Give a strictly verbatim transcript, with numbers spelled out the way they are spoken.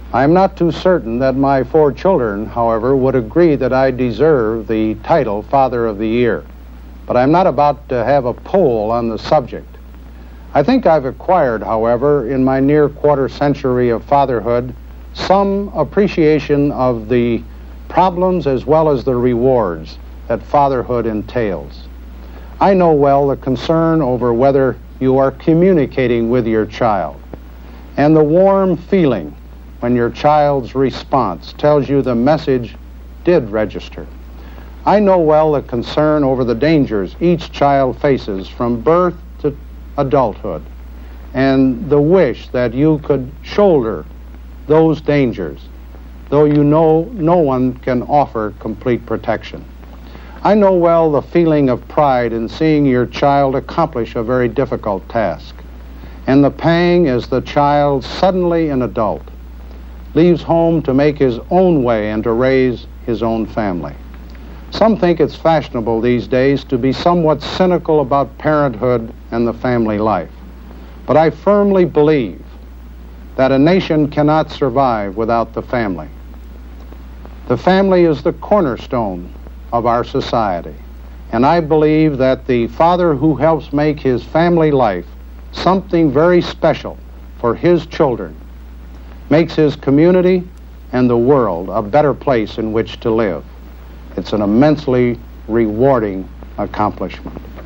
I am not too certain that my four children, however, would agree that I deserve the title Father of the Year. But I'm not about to have a poll on the subject. I think I've acquired, however, in my near quarter century of fatherhood, some appreciation of the problems as well as the rewards that fatherhood entails. I know well the concern over whether you are communicating with your child, and the warm feeling when your child's response tells you the message did register. I know well the concern over the dangers each child faces from birth to adulthood, and the wish that you could shoulder those dangers, though you know no one can offer complete protection. I know well the feeling of pride in seeing your child accomplish a very difficult task, and the pang as the child, suddenly an adult, leaves home to make his own way and to raise his own family. Some think it's fashionable these days to be somewhat cynical about parenthood and the family life. But I firmly believe that a nation cannot survive without the family. The family is the cornerstone of our society. And I believe that the father who helps make his family life something very special for his children makes his community and the world a better place in which to live. It's an immensely rewarding accomplishment.